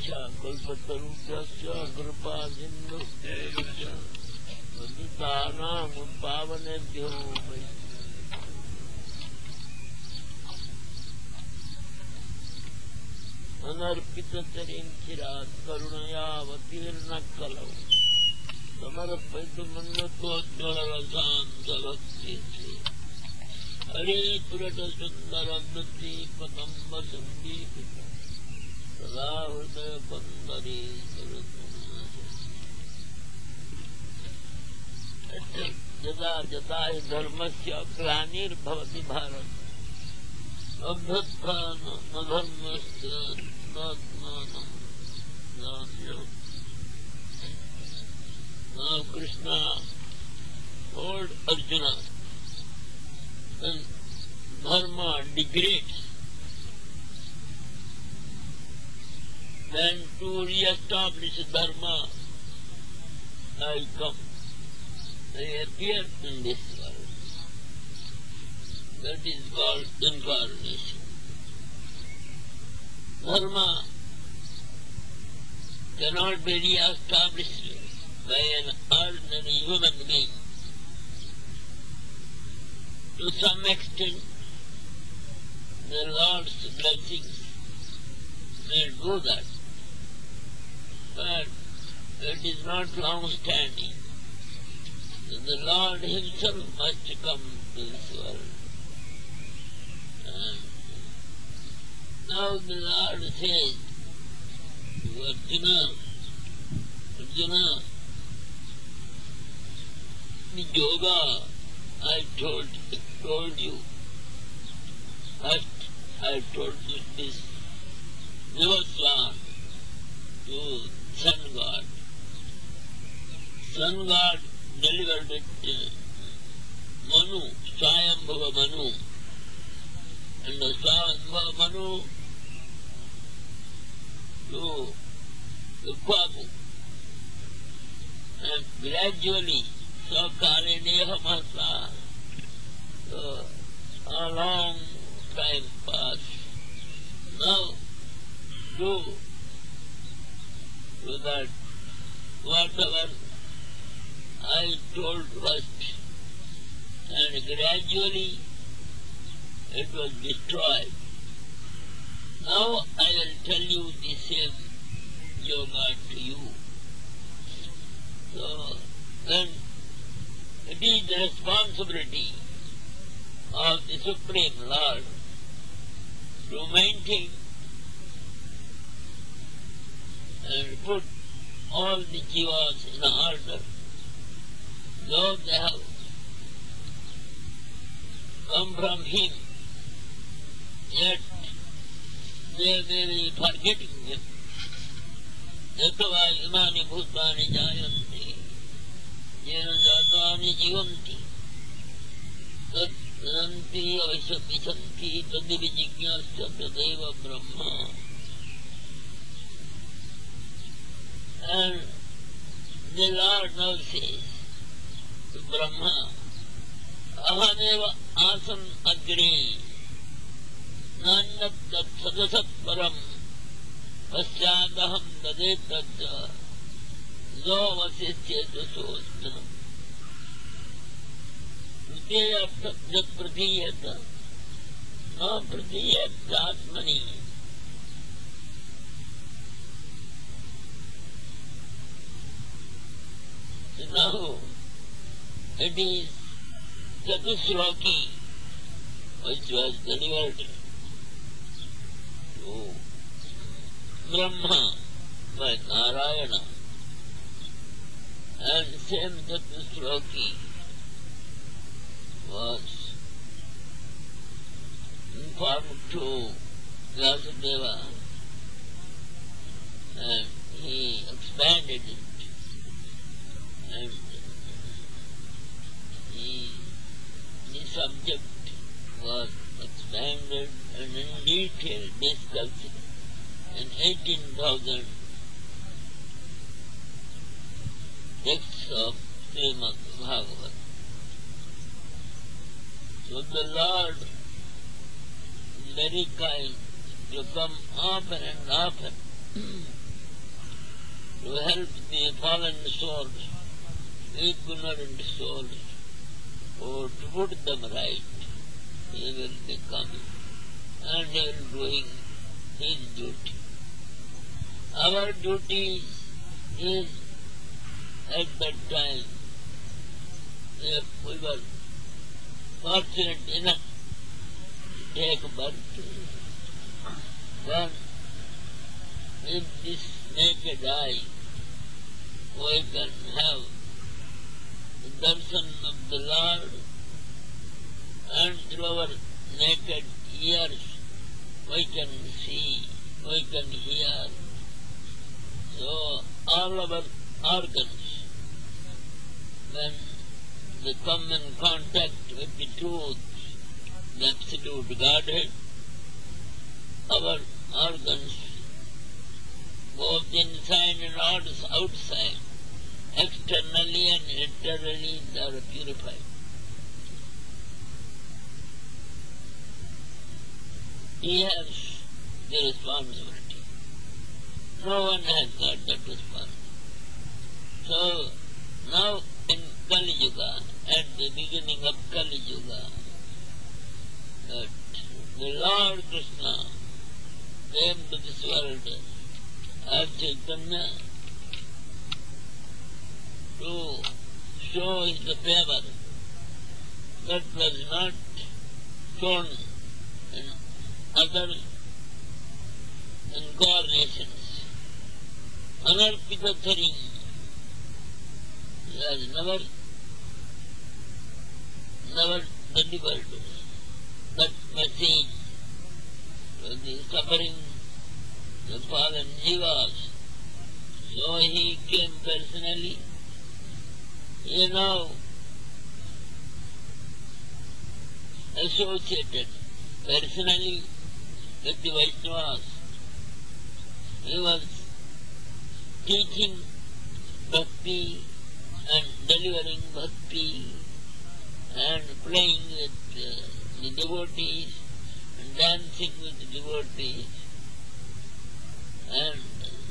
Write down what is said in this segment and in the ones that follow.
कल्पतरुभ्यश्च कृपासिन्धुभ्यश्च पतितानां पावनेभ्यो अनर्पितचरीं चिरात् करुणयावतीर्णः कलौ समर्पयितुमन्यतोज्ज्वलरसान्तभक्तिश्री हरे पुरटसुन्दरनृत्यपदम्ब सन्दीपितम् सदा हृदयकन्दरे यदा यदा हि धर्मस्य ग्लानिर्भवति Bharat अभ्युत्थानमधर्मस्य तदात्मानं Now Krishna told Arjuna, when dharma degrades, then to re-establish dharma, I come. I appear in this world. That is called incarnation. Dharma cannot be re-established by an ordinary human being. To some extent, the Lord's blessings may do that, but it is not long-standing. The Lord Himself must come to this world. And now the Lord says to Arjuna, the yoga I told you. First I told you this Devaswan to Sun God. Sun God delivered it to Manu, Swayambhava Manu. And the Swayambhava Manu to Ikwaku. And gradually, Sakare Neha Mahasa, a long time passed. Now, do that whatever I told first, and gradually it was destroyed. Now I will tell you the same yoga to you. So then it is the responsibility of the Supreme Lord to maintain and put all the jivas in order. Though they have come from Him, yet they may be forgetting Him. Yatava imani bhutani jayanti, yena jatani jivanti, tat nanti avishamisanti, tadivi jigyasya tadeva brahma. And the Lord now says to Brahma, ahameva asam agre, nanyat tat sadasat param, pasyadaham dadetatya, zo vasishyeta sosmanam. Viteya jat pratiyata, na pratiyata atmani. Now, it is Chatusloki which was delivered to Brahma by Narayana, and same Chatusloki was informed to Vyasadeva, and he expanded it. And the subject was expanded and in detail discussed in 18,000 texts of Srimad Bhagavatam. So the Lord is very kind to come often and often to help the fallen souls, ignorant souls, or to put them right. He will be coming and he will doing his duty. Our duty is at that time, if we were fortunate enough to take birth, then with this naked eye we can have the darshan of the Lord, and through our naked ears we can see, we can hear. So all our organs, when they come in contact with the truth, the absolute Godhead, our organs, both inside and outside, externally and internally, they are purified. He has the responsibility. No one has got that responsibility. So now in Kali Yuga, at the beginning of Kali Yuga, that the Lord Krishna came to this world as Chaitanya to show his favor that was not shown in other incarnations. Anarpita Tharing, he has never delivered that message to the suffering, the fallen jivas. So he came personally. He now associated personally with the Vaishnavas. He was teaching bhakti and delivering bhakti and playing with the devotees and dancing with the devotees and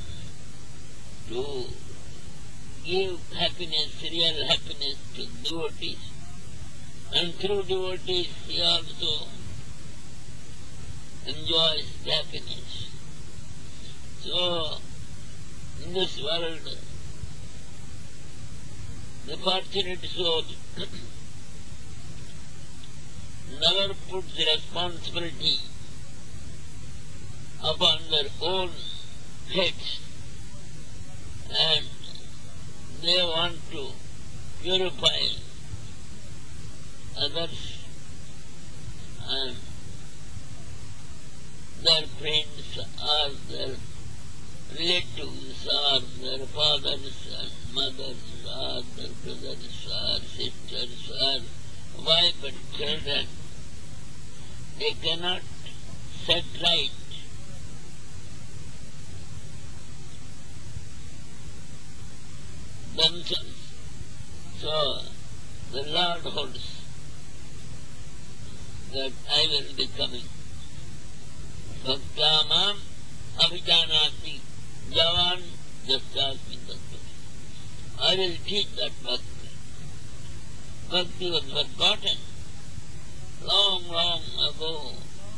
to give happiness, real happiness to devotees. And through devotees he also enjoys happiness. So in this world, the fortunate soul never put the responsibility upon their own heads, and they want to purify others and their friends or their relatives or their fathers and mothers or their brothers or sisters or wife and children. They cannot set right themselves. So the Lord holds that I will be coming. Bhaktamam abhijanati javan jastasmi tattva. I will teach that bhakti. Bhakti was forgotten long, long ago.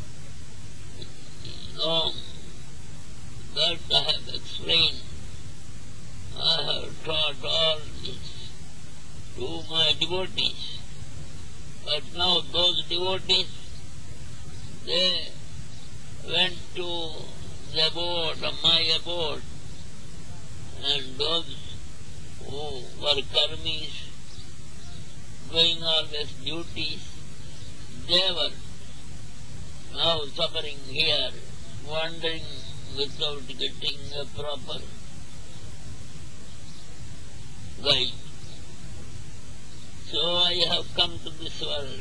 Long. That I have explained. I have taught all this to my devotees. But now those devotees, they went to the abode, my abode, and those who were karmis, doing all these duties, they were now suffering here, wandering without getting a proper guide. So I have come to this world.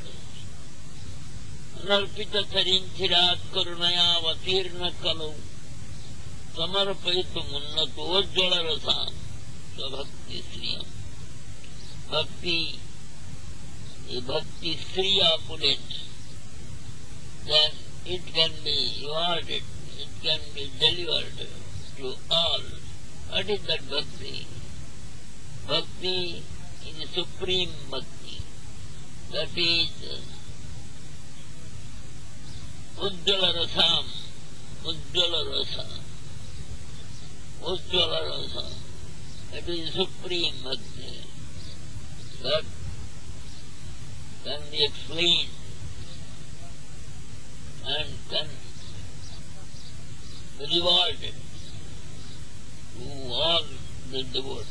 Narpita Tarinchirat Karunaya Vatirna Kalu Samarpayitu Munnatu Ojjala Rasam Bhakti Sriyam. Bhakti Sriya opulent, then it can be rewarded, it can be delivered to all What is that bhakti? Bhakti is supreme bhakti. That is Ujjvala Rasam, Ujjvala Rasa, Ujjvala Rasa. That is supreme bhakti. That can be explained and can be rewarded to all the devotees.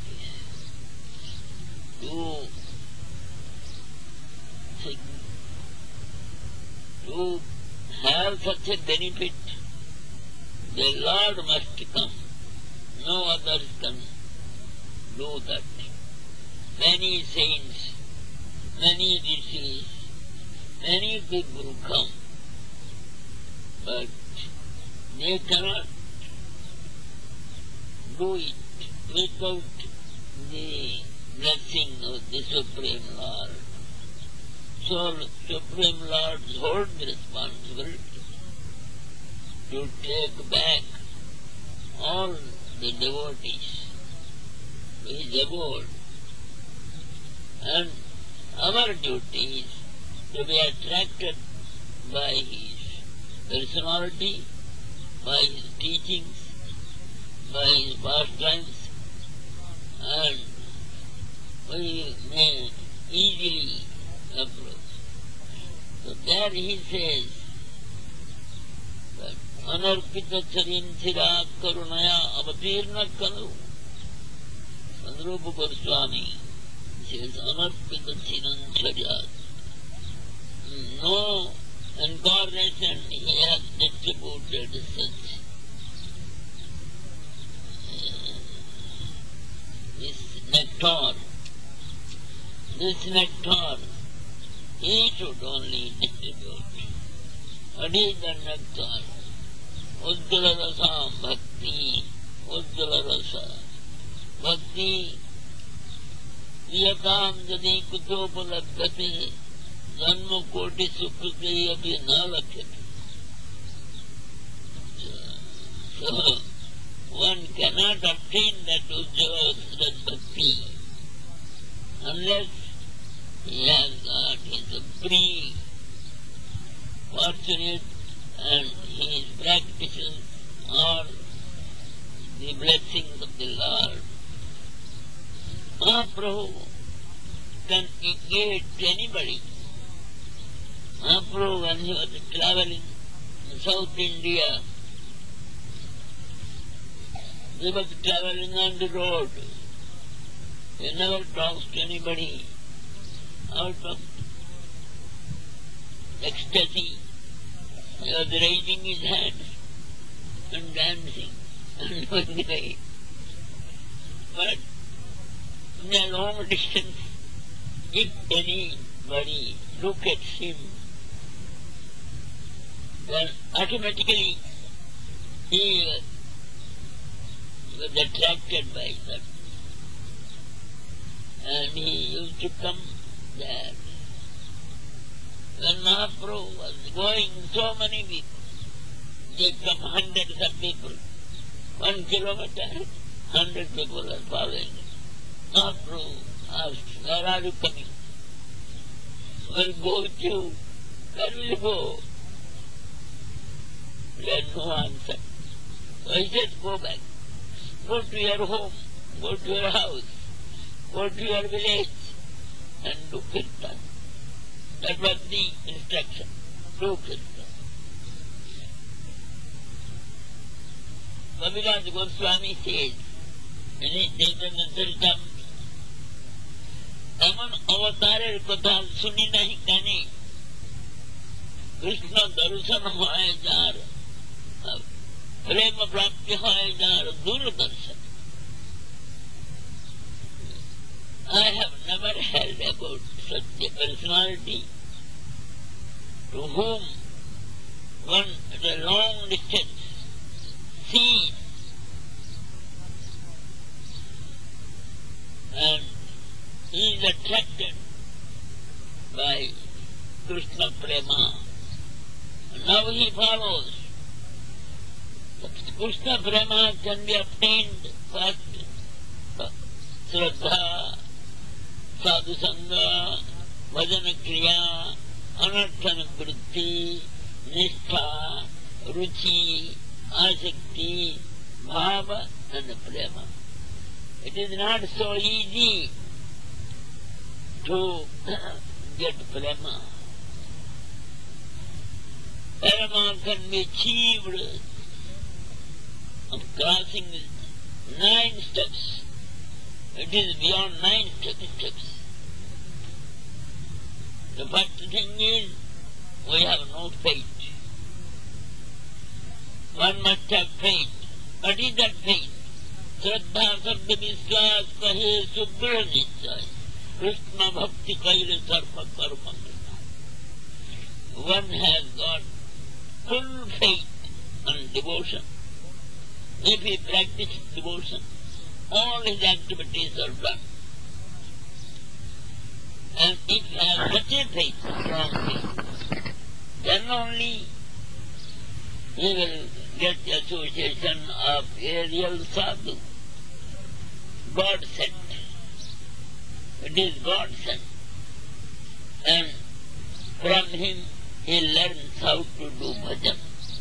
To have such a benefit, the Lord must come. No others can do that. Many saints, many rishis, many people come, but they cannot do it without the blessing of the Supreme Lord. So Supreme Lord holds the responsibility to take back all the devotees to his abode. And our duty is to be attracted by his personality, by his teachings, by his pastimes, and we may easily approach. So there he says that Anarpita Charin Sirat Karunaya Avatirna Kanu. Sandrupa Goswami says Anarpita Charin Sirat. No incarnation he has distributed such this nectar. This nectar he should only distribute. What is the nectar? Ujjvala Rasam Bhakti. Ujjvala Rasa. Bhakti Yatam Jadi Kutopalabhati Janma Koti Sukriti Abhi Nalakhyati. So one cannot obtain that Ujjvala Bhakti unless he has got his free fortunate and his practices are the blessings of the Lord. Mahaprabhu can engage anybody. Mahaprabhu, when he was traveling in South India, he was traveling on the road. He never talks to anybody out of ecstasy. He was raising his hands and dancing and doing right. But in a long distance, if anybody looks at him, then automatically he was attracted by that. And he used to come there. When Mahaprabhu was going, so many people, they come hundreds of people. 1 kilometer, 100 people are following. Mahaprabhu asked, where are you coming? We'll go with you. Where will you go? There is no answer. So he said, go back. Go to your home. Go to your house. Go to your village and do kirtan. That was the instruction. Do kirtan. Kaviraj Goswami says in his Chaitanya Charitamrita, এমন অবতারের কথা শুনি নাই কানে, কৃষ্ণ দর্শন হয় যার, প্রেম প্রাপ্তি হয় যার দূরদর্শন. I have never heard about such a personality to whom one at a long distance sees and he is attracted by Krishna Prema. And now he follows. But Krishna Prema can be obtained first Shraddha, Sadhusanga, Bhajana Kriya, Anarthana Vritti, Nishtha, Ruchi, Asakti, Bhava and Prema. It is not so easy to get Prema. Prema can be achieved of crossing 9 steps. It is beyond 9 steps. The first thing is, we have no faith. One must have faith. What is that faith? Shraddha Sabda Vishwas Kahe Subhra Nischay Krishna Bhakti Kaile Sarva Karma Krita. One has got full faith and devotion. If he practices devotion, all his activities are done. And if he has such a faith, strong faith, then only he will get the association of a real sadhu, God sent. It is God sent. And from him he learns how to do bhajan.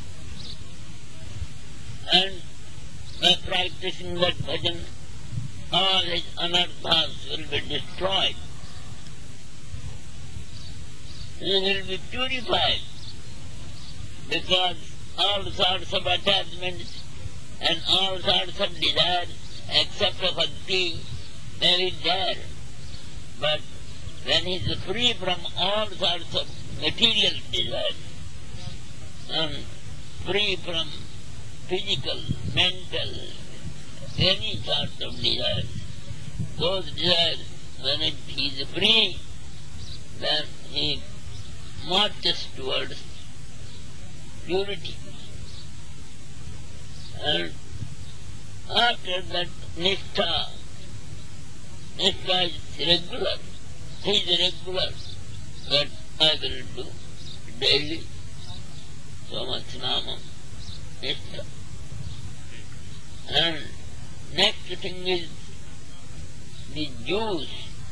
And by practicing that bhajan, all his anarthas will be destroyed. He will be purified, because all sorts of attachments and all sorts of desires, except for bhakti, they will there. But when he is free from all sorts of material desires, and free from physical, mental, any sort of desires, those desires, when he is free, then he marches towards purity. And after that, Nishtha is regular. He is regular, but I will do daily so much nama, Nishtha. And next thing is the Jews.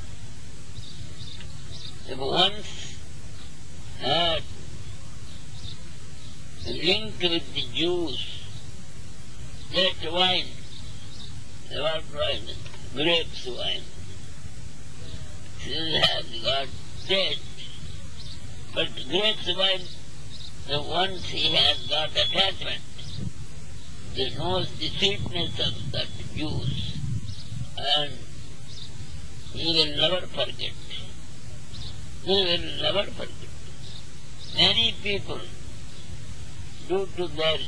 If once had linked with the Jews, that wine, what wine? Grapes wine. Still has got taste. But grapes wine, once he has got attachment, he knows the sweetness of that juice, and he will never forget. He will never forget. Many people, due to their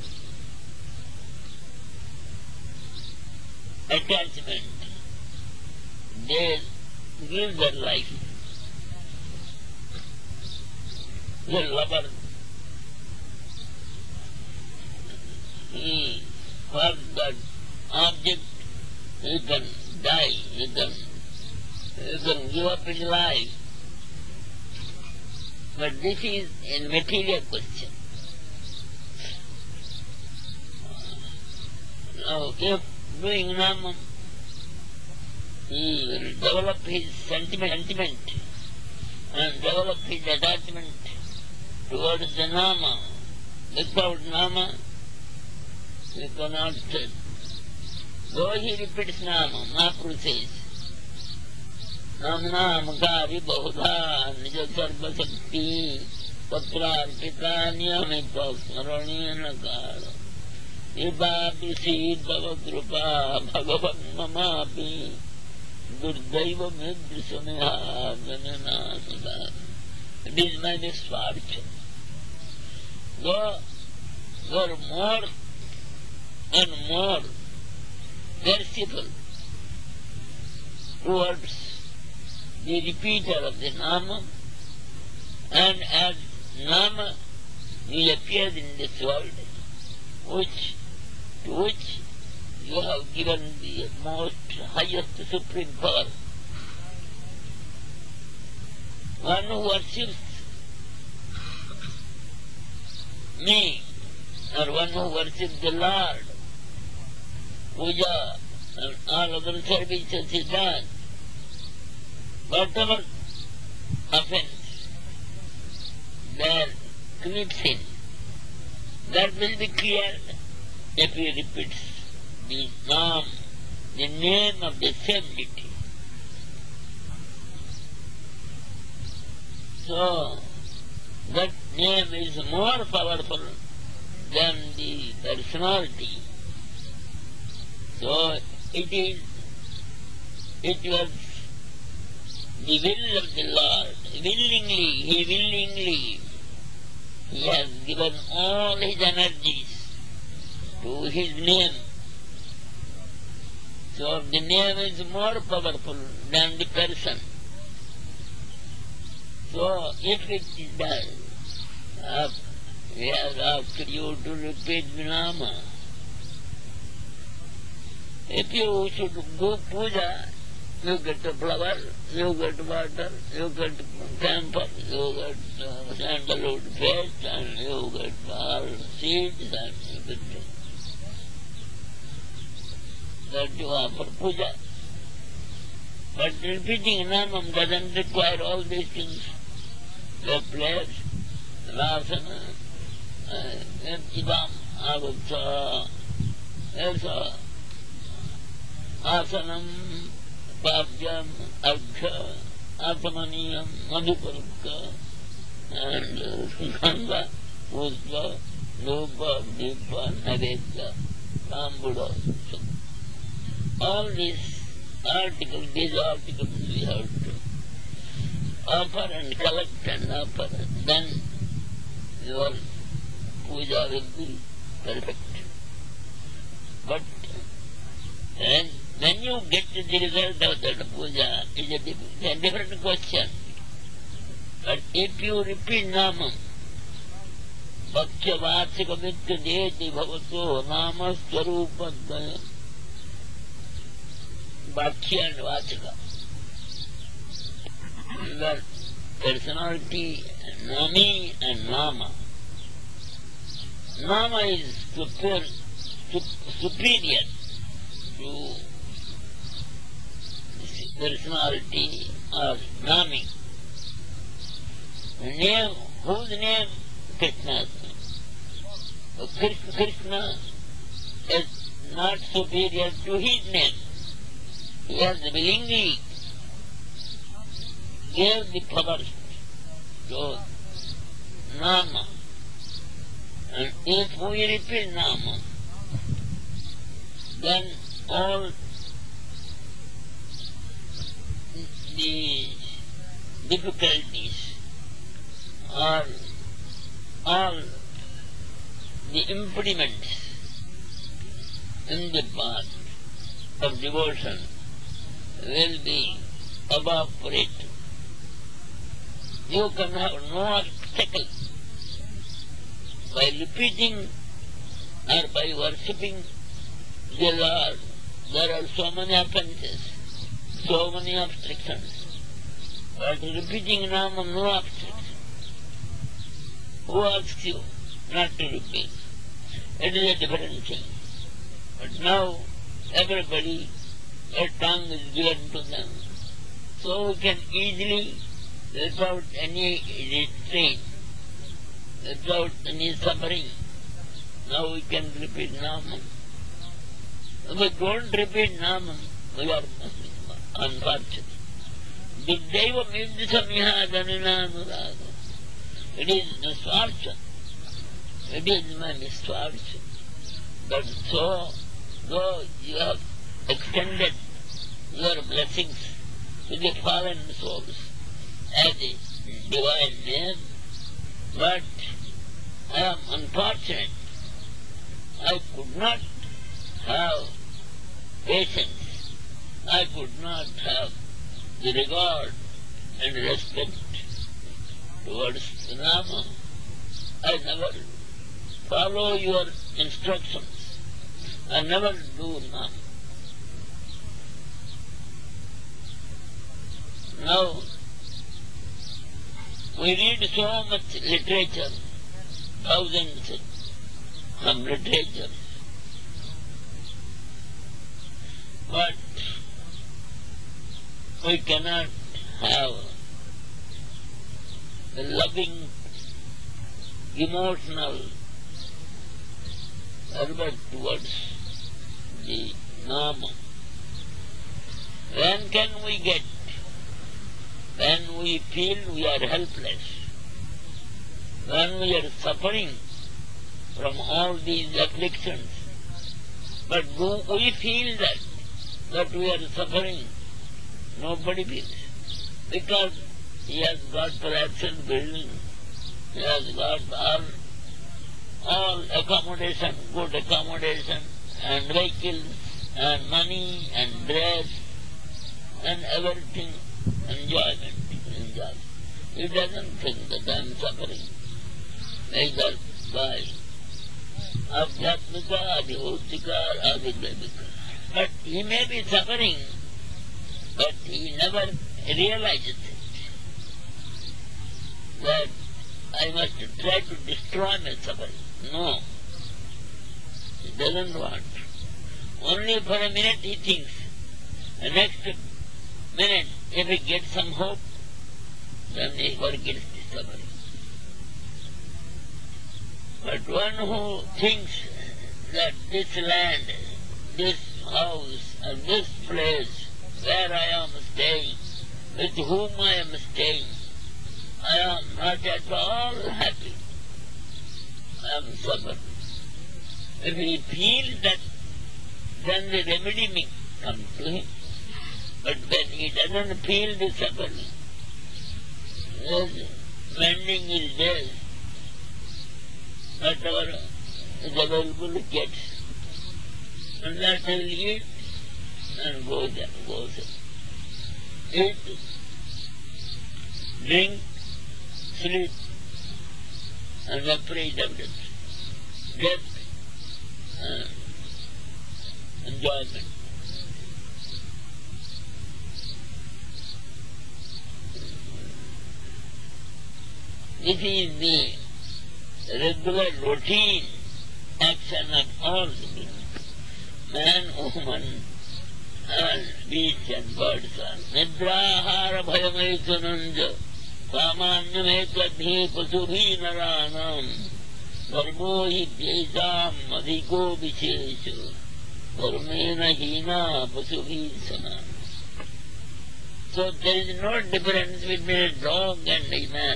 attachment, they give their life. The lover, for that object, he can die, he can give up his life. But this is a material question. Now, if doing Namam, he will develop his sentiment and develop his attachment towards the Nama. Without Nama, he cannot say. Though he repeats Nama, Mahaprabhu says, Namnamkari Bahudha Nija Sarva Sakti Patrarpita Niyamita Smaranena Kara Ibapi Siddhava Drupa Bhagavan Mamapi Durdaiva Midrisameha Jananasada. It is my misfortune. Go more and more merciful towards the repeater of the Nama, and as Nama he appears in this world, to which you have given the most highest supreme power. One who worships me, or one who worships the Lord, puja, and all other services is done. Whatever offense there commits in, that will be cleared if he repeats the name, the name of the same deity. So, that name is more powerful than the personality. So, it was the will of the Lord. Willingly, He has given all His energies to His name. So the name is more powerful than the person. So if it is done, we have asked you to repeat the Nama. If you should do puja, you get a flower, you get water, you get camphor, you get sandalwood paste, and you get all seeds and everything. That you offer puja. But repeating Namam doesn't require all these things. The place, Rasana, Idam, Avutsa, Esa, Asanam, Pabjam, Argha, Atamaniyam, Madhupalka, and Ganga, Puspa, Lupa, Dipa, Navedya, Tambuda. All these articles we have to offer and collect and offer, then your puja will be perfect. But when you get the result of that puja, is a different question. But if you repeat Namam, Bhaksya Vatsika Mitya Deti Bhavato Nama Swarupadaya, Bhaksya and Vatsika, the personality, Nami and Nama. Nama is superior to personality or Nami. Name, whose name? Krishna's name. Krishna is not superior to his name. He has willingly gave the power to Nama. And if we repeat Nama, then all the difficulties or all the impediments in the path of devotion will be evaporated. You can have no obstacle by repeating or by worshipping the Lord. There are so many offences, so many obstructions. But repeating Namam, no obstruction. Who asks you not to repeat? It is a different thing. But now everybody, a tongue is given to them. So we can easily, without any restraint, without any suffering, now we can repeat Namam. If we don't repeat Namam, we are unfortunate. Viddhaiva Middhisamiha Dhaninanuraga. It is misfortune. It is my misfortune. But so, though you have extended your blessings to the fallen souls as a divine name, but I am unfortunate. I could not have patience. I could not have the regard and respect towards the Nama. I never follow your instructions. I never do Nama. Now, we read so much literature, thousands of literature. But we cannot have a loving, emotional fervor towards the Nama. When can we get? When we feel we are helpless, when we are suffering from all these afflictions. But do we feel that we are suffering? Nobody feels. Because he has got palatial building, he has got all accommodation, good accommodation, and vehicles, and money, and dress, and everything, enjoyment. He doesn't think that I am suffering, neither by Adhyatmika, Adhibhautika, Adhidevika. But he may be suffering, but he never realizes it, that I must try to destroy my suffering. No, he doesn't want. Only for a minute he thinks. The next minute, if he gets some hope, then he forgets the suffering. But one who thinks that this land, this house, and this place where I am staying, with whom I am staying, I am not at all happy. I am suffering. If he feels that, then the remedy may come to him. But when he doesn't feel the suffering, his mending is there. Whatever is available he gets. And that he will eat and goes. Eat, drink, sleep, and afraid of death, enjoyment. This is the regular routine action of all the beings. Man, woman, and beasts and birds are nidrahara bhayamaitunanja samanyamekadhi pasubhi naranam dharmo hi vyesam adhiko vishesha dharmena hina pasubhi sanam. So there is no difference between a dog and a man.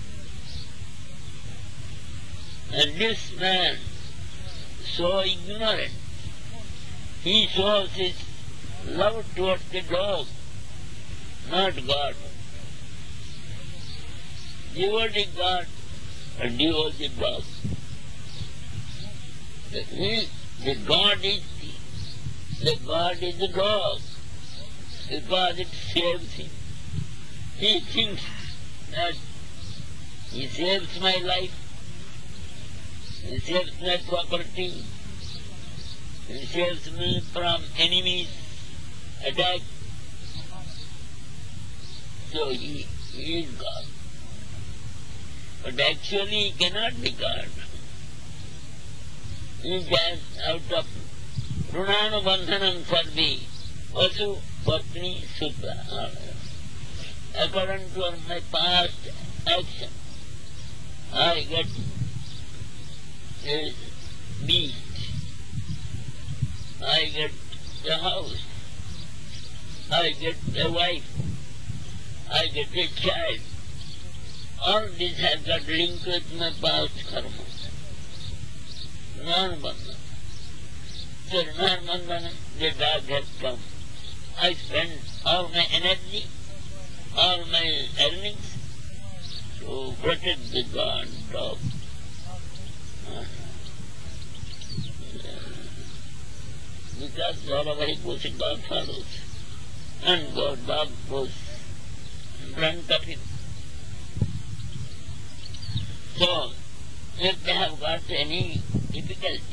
And this man, so ignorant, he shows his love towards the dog, not God. Devotee God and devotee dog. The God is the dog, because it saves him. He thinks that he saves my life, he saves my property, he saves me from enemies' attack. So he is God. But actually he cannot be God. He just out of Runanubandhanam Sarvi, Vasu, Patni, Sutta. According to my past action, I get a beast, I get a house, I get a wife, I get a child. All this has got linked with my past karma. Runanubandhanam. So Runanubandhanam, the dog has come. I spend all my energy, all my earnings to protect the God dog. Because wherever he goes, God follows. And God dog goes in front of him. So, if they have got any difficulty,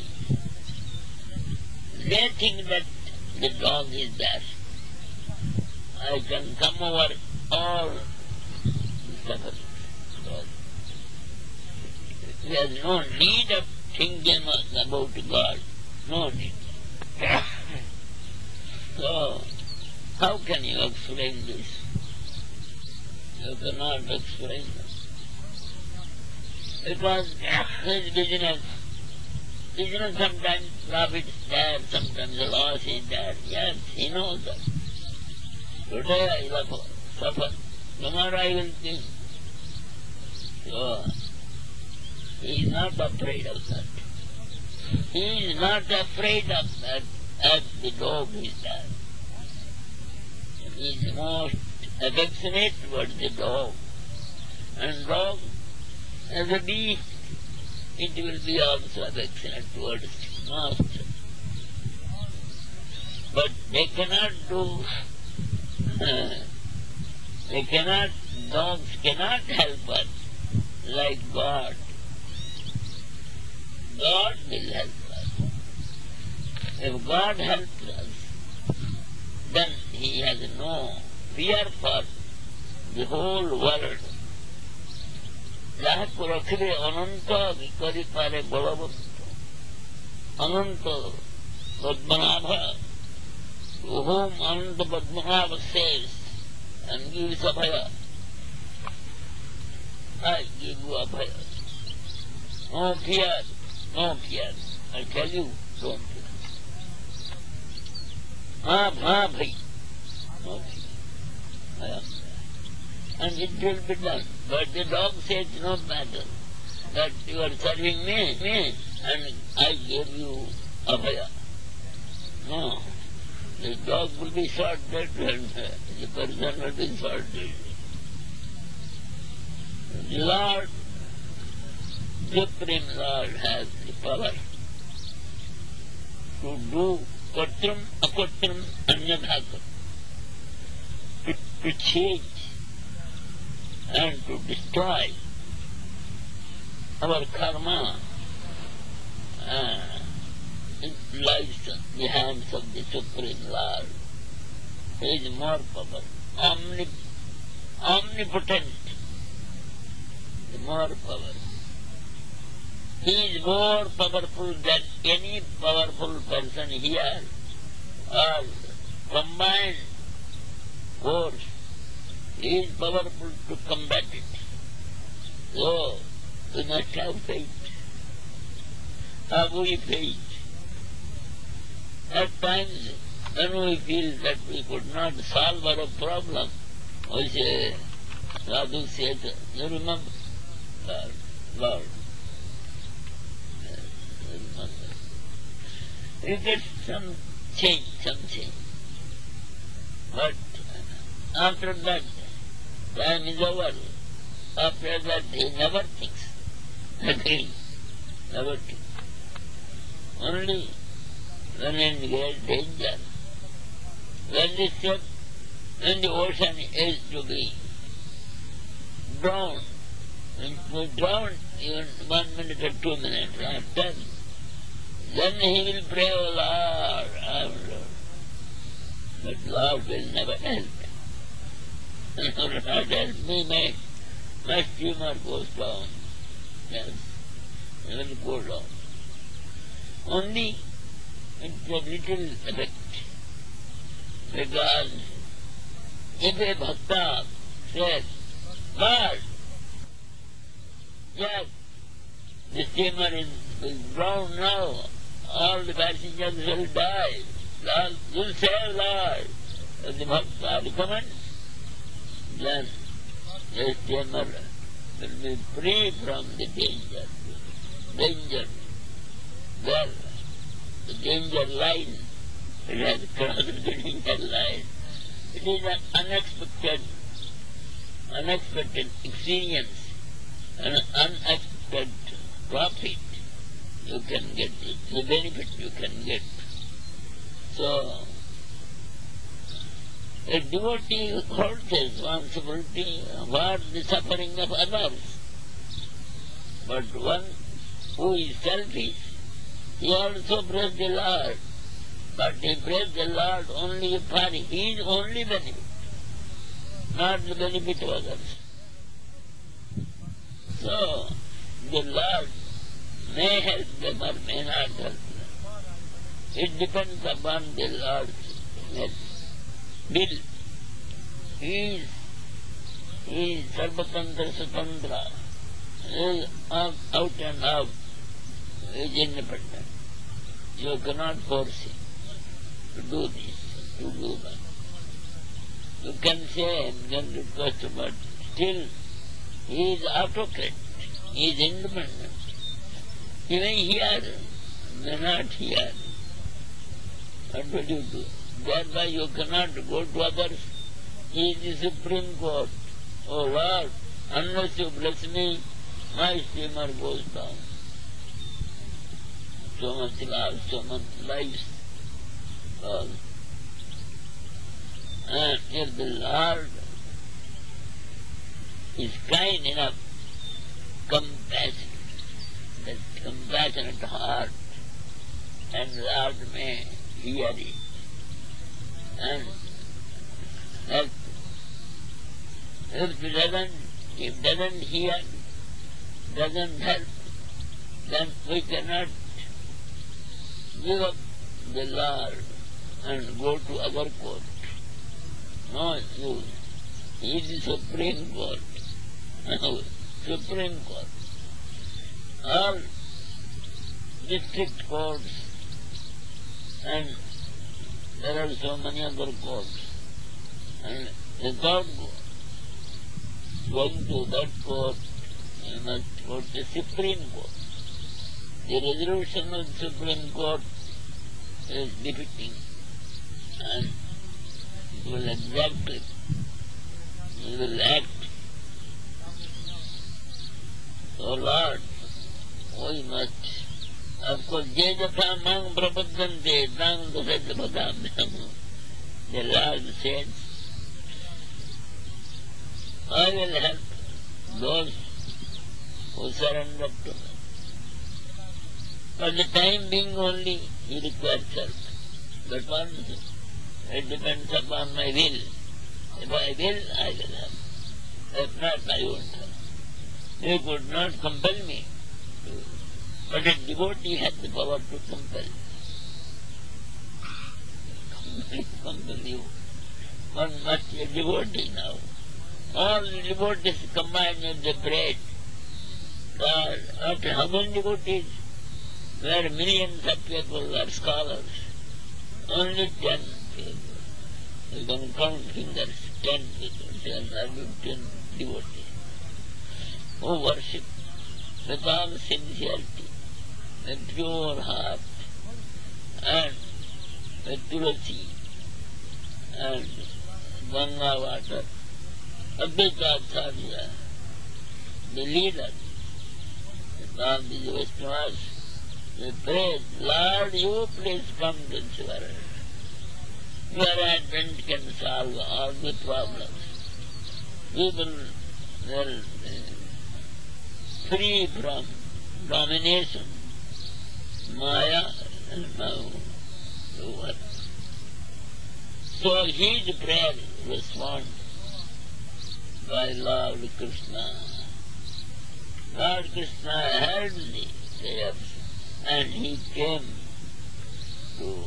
they think that the dog is there. I can come over all suffering. There is no need of thinking about God. No need. So, how can you explain this? You cannot explain this. Because his business sometimes profit is there, sometimes loss is there. Yes, he knows that. Today I will suffer, tomorrow I will think. So, he is not afraid of that. He is not afraid of that as the dog is there. He is most affectionate towards the dog. And dog, as a beast, it will be also affectionate towards its master. But they cannot do, dogs cannot help us like God. God will help us. If God helps us, then He has no fear for the whole world. ଯାହାକୁ ରଖିଲେ ଅନନ୍ତ କରିପାରେ ବଳବନ୍ତ ଅନନ୍ତ Padmanabha, to whom Ananta Padmanabha says and gives abhaya, I give you abhaya. No fear, no fear. I tell you, don't fear. Bhai. No fear. I am there. And it will be done. But the dog says, no matter, that you are serving me, and I give you abhaya. No. The dog will be shot dead and the person will be shot dead. The Lord, Supreme Lord, has the power to do Katram, Akatram, Anyadhakam, to change and to destroy our karma. It lies in the hands of the Supreme Lord. He is more powerful, omnipotent, more power. He is more powerful than any powerful person here, or combined force. He is powerful to combat it. So, we must have faith. Have we faith? At times, when we feel that we could not solve our problem, we say, Sadhu said, you remember? Lord. You remember. You get some change. But after that, time is over. After that, he never thinks again. Never thinks. Only when in great danger, when the ocean is to be drowned, when we drown even 1 minute or 2 minutes after, then he will pray, O Lord, our Lord. But Lord will never help. Lord will not help me, my steamer goes down. Yes, it will go down. Only it's a little effect. Because if a bhakta says, Lord, yes, the steamer is drowned now, all the passengers will die. Lord, you save, Lord. If the bhakta recommends, then the steamer will be free from the danger. Well, the danger line, it has crossed the danger line. It is an unexpected experience, an unexpected profit you can get, the benefit you can get. So, a devotee holds responsibility for the suffering of others. But one who is selfish, he also prays the Lord, but he prays the Lord only for his only benefit, not the benefit of others. So, the Lord may help them or may not help them. It depends upon the Lord's Yes. Will. He is Sarvatantra Satantra. He is out and out. He is independent. You cannot force him to do this, to do that. You can say and can request, but still he is autocrat. He is independent. He may hear, may not hear. What will you do? Thereby you cannot go to others. He is the Supreme Court. Oh Lord, unless you bless me, my steamer goes down. So much love, so much lives. All. And if the Lord is kind enough, compassionate heart, and Lord may hear it. And that if it doesn't hear, doesn't help, then we cannot give up the Lord and go to other court. No use. He is the Supreme Court. Supreme Court. All district courts, and there are so many other courts. And without going to that court, you must go to the Supreme Court. The resolution of the Supreme Court is defeating, and it will exactly, it will act. So Lord, we must, of course, Je Jatha Mang Prapaddante, Tang Dasajya Bhadamyam. The Lord says, I will help those who surrender to me. For the time being only, he requires help. But once it depends upon my will. If I will, I will help. If not, I won't help. They could not compel me. But a devotee has the power to compel. Compel you. One must be a devotee now. All the devotees combined with the bread. After how many devotees? Where millions of people are scholars. Only 10 people. You can count fingers, 10 people, 10 or 15 devotees who worship with all sincerity, with pure heart, and with tulasi and Ganga water. Advaita Acharya, the leader, with all these Vaishnavas, they pray, Lord, you please come to this world. Your advent can solve all the problems. People will free from domination, Maya and Maya. So his prayer responds by Lord Krishna. Lord Krishna heard the prayers and he came to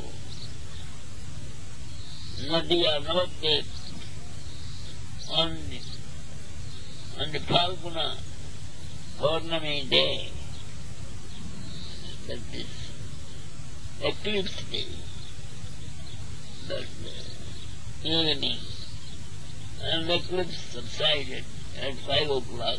Nadia Navadvip on the Phalguna Purnami day, that is eclipse day, that evening, and the eclipse subsided at 5 o'clock.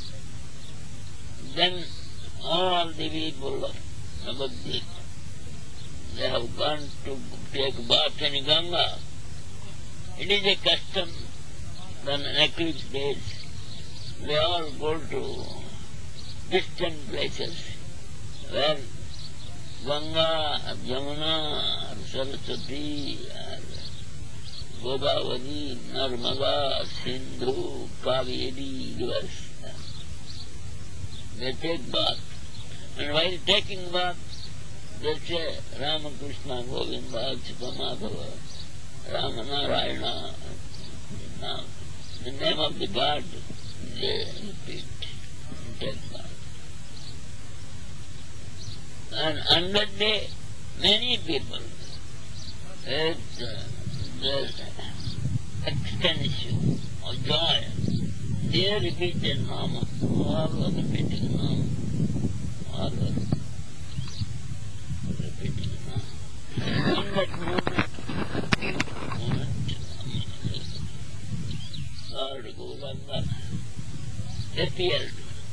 Then all the people of Navadvip, they have gone to take bath in Ganga. It is a custom on eclipse days. They all go to distant places where Ganga, or Yamuna, or Saraswati, or Godavari, Narmada, Sindhu, Kaveri rivers. They take bath. And while taking bath, they say Ramakrishna, Govinda, Chittamadhava, Ramanarayana, the name of the God, they repeat and take bath. And on that day, many people, the extension or joy, they are repeated Nama, all are repeating Nama, all are repeating Nama. In that moment, Lord Gauranga appeared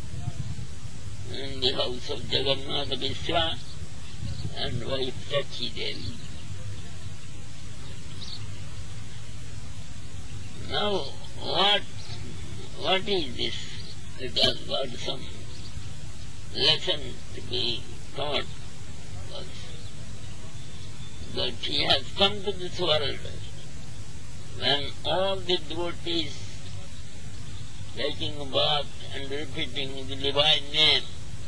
in the house of Jagannath Vishwa and wife Sachi Devi. Now, what is this? It has got some lesson to be taught us. That he has come to this world when all the devotees taking a bath and repeating the divine name.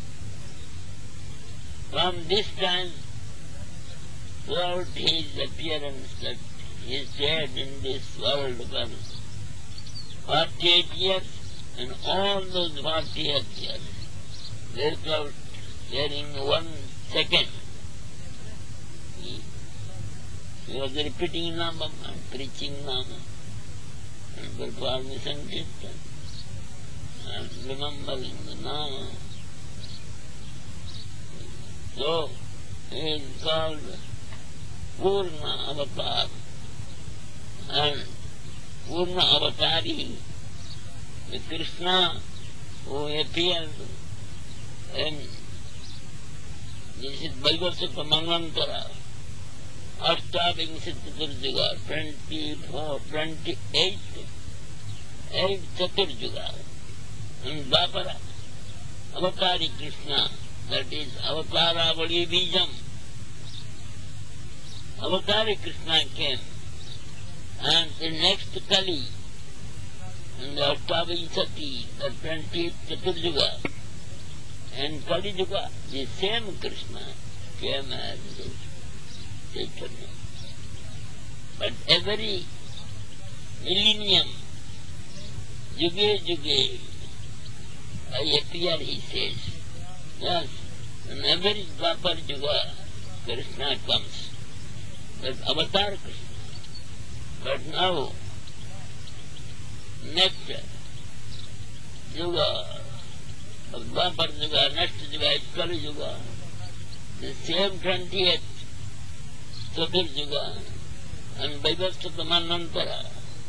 From this time throughout his appearance that he is dead in this world for 48 years, and all those 48 years without hearing 1 second. He was repeating Nama and preaching Nama and performing Sankirtan and remembering the Nama. So, he is called Purna Avatar, and Purna Avatari, the Krishna who appeared in this is Vaibhasika Manvantara, Ashtavingsha Chaturjuga, 24, 28, 8 Chaturjuga, and Dvapara, Avatari Krishna, that is Avatara Vali Bijam. Avatari Krishna came, and the next Kali, and the Ashtavingsati, the 20th Chaturjuga, and Kali Juga, the same Krishna came as Chaitanya. But every millennium, Juge Juge, I appear, he says. Yes, and every Dvapar Juga, Krishna comes. That's Avatar Krishna. But now, next Juga, of Dvapar Juga, next Juga is Kali Juga, the same 28th Chaturjuga, and Vaibhasika Manvantara.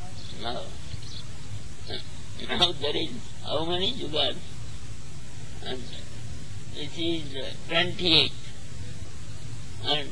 Now there is how many Yugas? And this is 28. And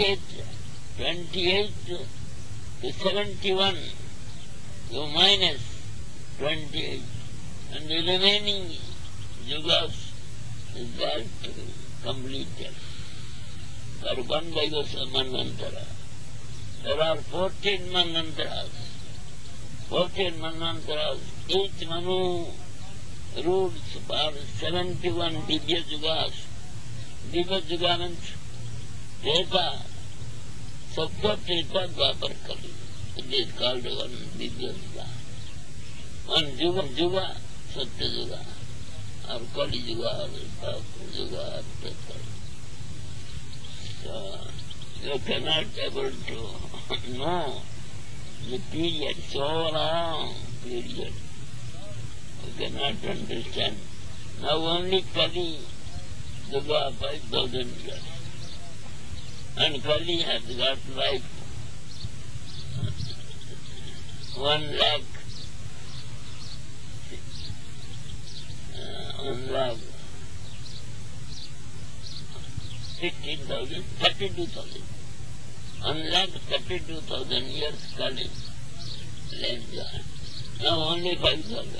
28 to 71, you minus 28. And the remaining Yugas is that completed. For one Vaibhasika Manvantara. There are 14 Manvantaras. 14 Manvantaras. Each Manu rules for 71 Divya Yugas. Divya Yuga means Treta, Satya, Treta, Dvapar, Kali. It is called one Divya Yuga. One Yuga, Satya Yuga, or Kali Yuga, or Dvapar Yuga, or Treta. So, you cannot able to know the period, so long period. You cannot understand. Now only Kali Yuga 5,000 years. And Kali has got life 1 lakh 16,000, 32,000. 1,32,000 years Kali lives. Now only 5,000.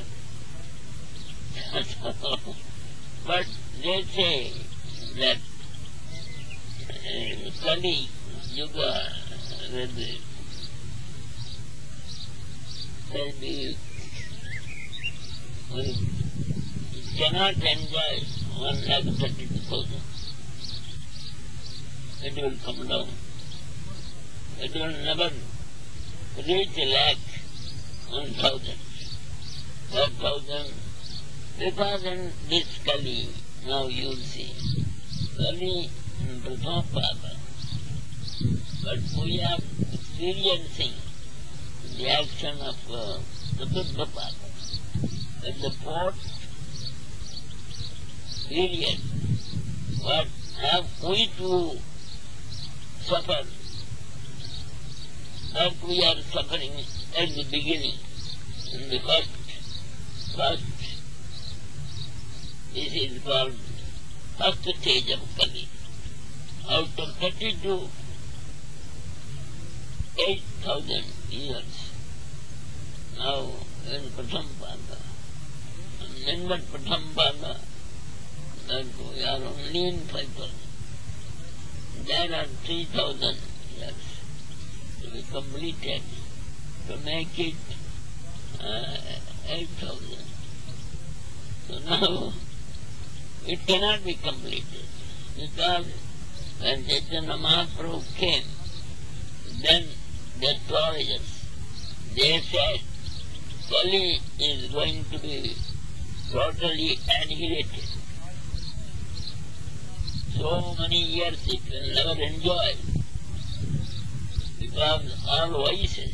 But they say that Kali Yuga will be cannot enjoy 1,32,000. It will come down. It will never reach 1,000. 1,000. Because in this Kali, now you will see, Kali in Prathamapada, but we are experiencing the action of the Buddha. At the fourth period, what have we to suffer? That we are suffering at the beginning, in the first. This is called first stage of Kali. Out of 32, 8,000 years. Now in Pratham-pada, and then but Pratham-pada, that we are only in 5,000. There are 3,000 years to be completed, to make it 8,000. So now it cannot be completed, because when Chaitanya Mahaprabhu came, then the astrologers, they said Kali is going to be totally annihilated. So many years it will never enjoy, because all vices,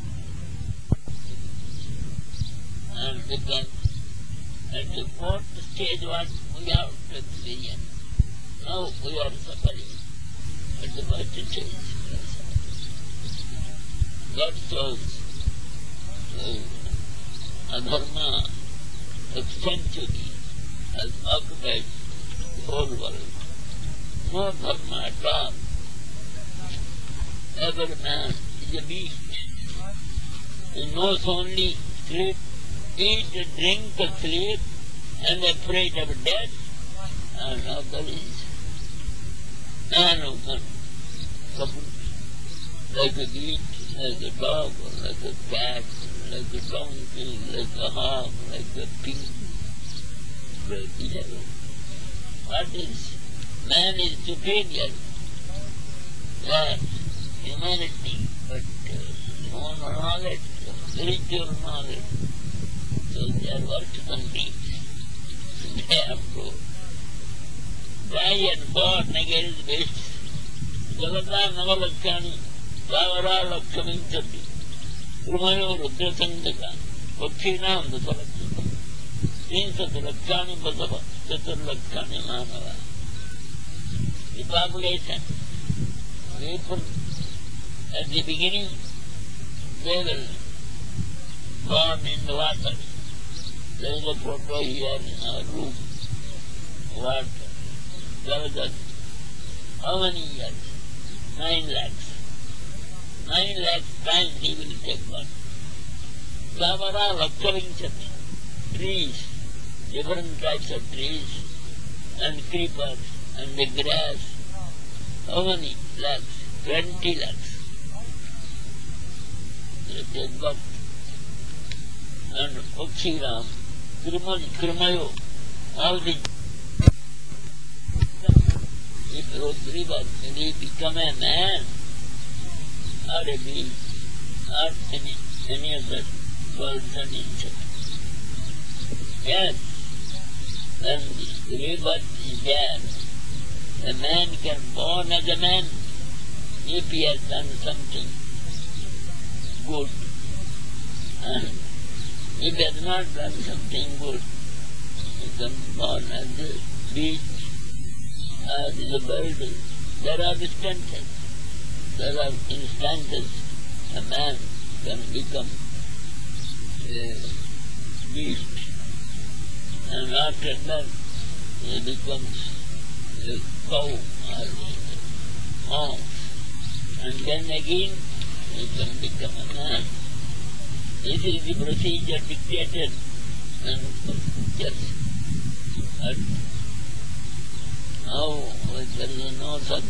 and because at the fourth stage what we have to experience. Now we are suffering. At the first stage we are suffering. God shows adharma of century has occupied the whole world. No dharma at all. Every man is a beast. He knows only sleep, eat, drink, sleep, and afraid of death, and other is man who can couple like a git, like a dog, or like a cat, like a donkey, like a hog, like a pig, like whatever. What is? Man is superior. Yes, humanity, but no knowledge, spiritual knowledge. So they are worse than beasts. They have to die and born against beasts. Javada Navalakshani, Savara Lakshminchati, Rumayo Rudrasandaka, Pakshina Andasalakshani, Trinsat Lakshani Basava, Chatur Lakshani Manava. The population, people, at the beginning, they will born in the water. There is a photo here in our room. Water. Javadat. How many years? 9 lakhs. 9 lakhs times he will take one. Savara Lakshminchati. Trees. Different types of trees. And creepers. And the grass. How many lakhs? 20 lakhs. They got. And Pakshiram, Krimayo, all the if Rodrigo, when he become a man, or a beast, or any other birds and insects. Yes, when the rebirth is there, a man can born as a man if he has done something good. And if he has not done something good, he can born as a beast, as a bird. There are instances. There are instances a man can become a beast, and after that he becomes a cow or a horse, and then again he can become a man. This is the procedure dictated and just. But now there is no such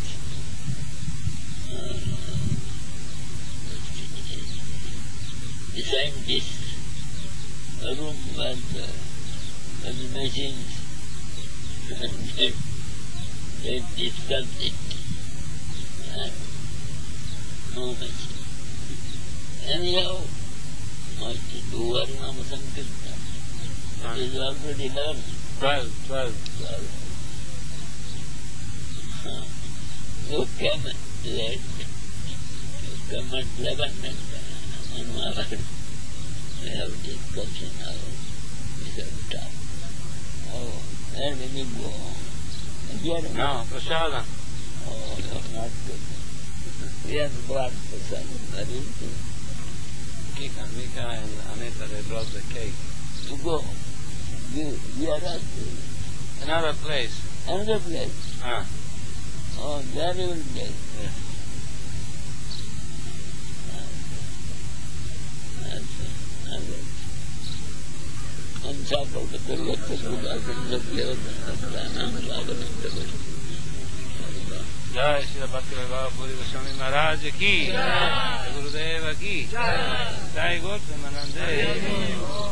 the scientists' room with the machines, and they discuss it. And no machine. Anyhow, must do Varnama Sankirtan. It is already done. 12. You come late. You come at 11 and And we have discussion now. We have talk. Oh, where will you go? No, Prashadam. Oh, you're not good. We have brought Prasadam. Mika and Anita, they brought the cake. You go. We are at Another place. another place. Ah, Oh, very good place. yeah. On top of the Gurvatha Jai Shri Bhakti Baba Puri Goswami Maharaj ki, Gurudeva ki, Jai Gautama Nande.